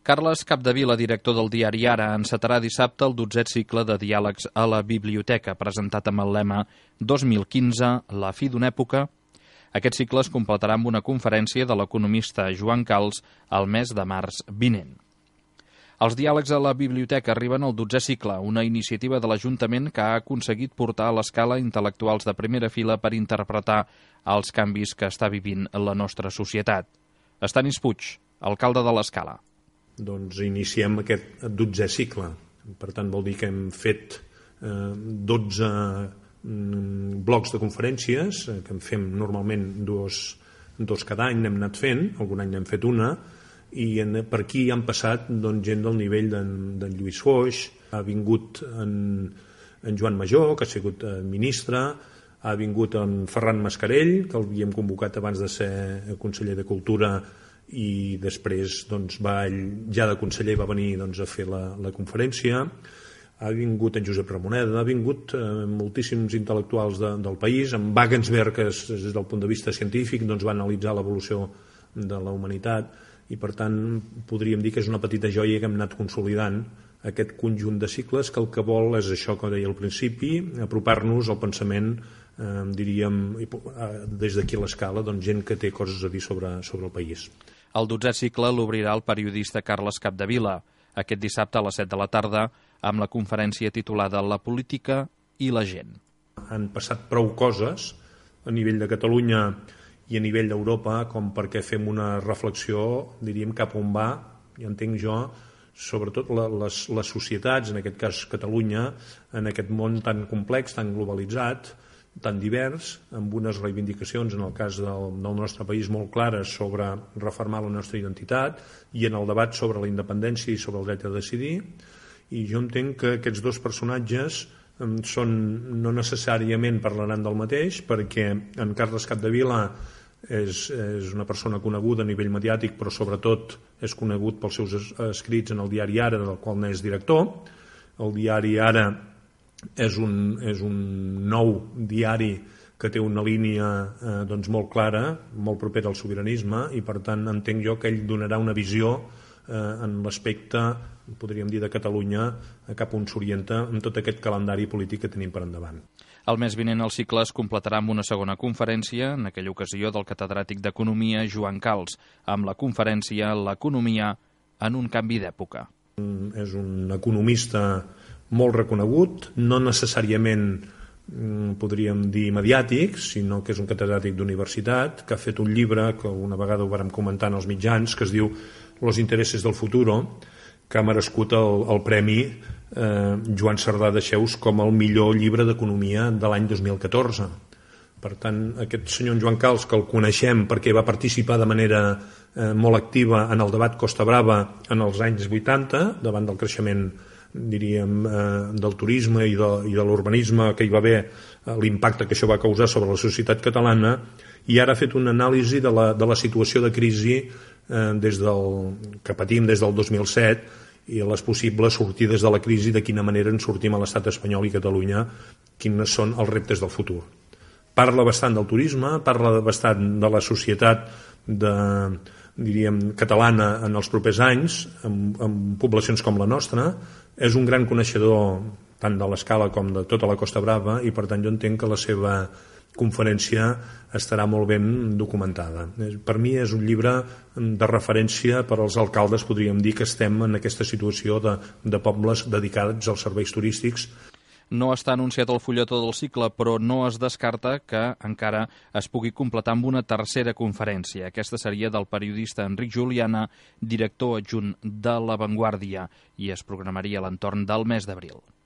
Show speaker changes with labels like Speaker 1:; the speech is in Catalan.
Speaker 1: Carles Capdevila, director del diari Ara, encetarà dissabte el 12è cicle de diàlegs a la biblioteca, presentat amb el lema 2015, la fi d'una època. Aquest cicle es completarà amb una conferència de l'economista Joan Cals al mes de març vinent. Els diàlegs a la biblioteca arriben al 12è cicle, una iniciativa de l'Ajuntament que ha aconseguit portar a l'escala intel·lectuals de primera fila per interpretar els canvis que està vivint la nostra societat. Estanis Puig, alcalde de l'Escala.
Speaker 2: Doncs iniciem aquest 12è cicle. Per tant, vol dir que hem fet 12 blocs de conferències, que en fem normalment dos cada any, n'hem anat fent, algun any n'hem fet una, i per aquí han passat gent del nivell d'en Lluís Foix, ha vingut en Joan Major, que ha sigut ministre, ha vingut en Ferran Mascarell, que l'havíem convocat abans de ser conseller de Cultura, i després ja de conseller va venir a fer la conferència. Ha vingut en Josep Ramoneda, ha vingut moltíssims intel·lectuals del país. En Wagensberg, que des del punt de vista científic va analitzar l'evolució de la humanitat, i per tant podríem dir que és una petita joia que hem anat consolidant, aquest conjunt de cicles que el que vol és això que deia al principi, apropar-nos al pensament, diríem, des d'aquí a l'Escala, gent que té coses a dir sobre el país.
Speaker 1: El 12è cicle l'obrirà el periodista Carles Capdevila, aquest dissabte a les 7 de la tarda, amb la conferència titulada La política i la gent.
Speaker 2: Han passat prou coses a nivell de Catalunya i a nivell d'Europa com perquè fem una reflexió, diríem, cap on va, ja entenc jo, sobretot les societats, en aquest cas Catalunya, en aquest món tan complex, tan globalitzat, tan divers, amb unes reivindicacions, en el cas del nostre país, molt clares sobre refermar la nostra identitat i en el debat sobre la independència i sobre el dret a decidir. I jo entenc que aquests dos personatges no necessàriament parlaran del mateix, perquè en Carles Capdevila és una persona coneguda a nivell mediàtic, però sobretot és conegut pels seus escrits en el diari Ara, del qual n'és director. El diari Ara és un nou diari que té una línia molt clara, molt propera al sobiranisme, i per tant entenc jo que ell donarà una visió en l'aspecte, podríem dir, de Catalunya cap on s'orienta amb tot aquest calendari polític que tenim per endavant.
Speaker 1: El mes vinent el cicle es completarà amb una segona conferència, en aquella ocasió del catedràtic d'Economia Joan Cals, amb la conferència L'economia en un canvi d'època.
Speaker 2: És un economista molt reconegut, no necessàriament podríem dir mediàtic, sinó que és un catedràtic d'universitat, que ha fet un llibre que una vegada ho vàrem comentar en els mitjans, que es diu Los intereses del futuro, que ha merescut el premi Joan Cerdà de Xeus com el millor llibre d'economia de l'any 2014. Per tant, aquest senyor Joan Cals, que el coneixem perquè va participar de manera molt activa en el debat Costa Brava en els anys 80, davant del creixement, diríem, del turisme i de l'urbanisme que hi va haver, l'impacte que això va causar sobre la societat catalana, i ara ha fet una anàlisi de la situació de crisi que patim des del 2007 i les possibles sortides de la crisi, de quina manera en sortim a l'estat espanyol i Catalunya, quins són els reptes del futur. Parla bastant del turisme, parla bastant de la societat diríem, catalana en els propers anys, amb poblacions com la nostra. És un gran coneixedor tant de l'Escala com de tota la Costa Brava, i per tant jo entenc que la seva conferència estarà molt ben documentada. Per mi és un llibre de referència per als alcaldes, podríem dir, que estem en aquesta situació de pobles dedicats als serveis turístics.
Speaker 1: No està anunciat el fulletó del cicle, però no es descarta que encara es pugui completar amb una tercera conferència. Aquesta seria del periodista Enric Juliana, director adjunt de La Vanguardia, i es programaria a l'entorn del mes d'abril.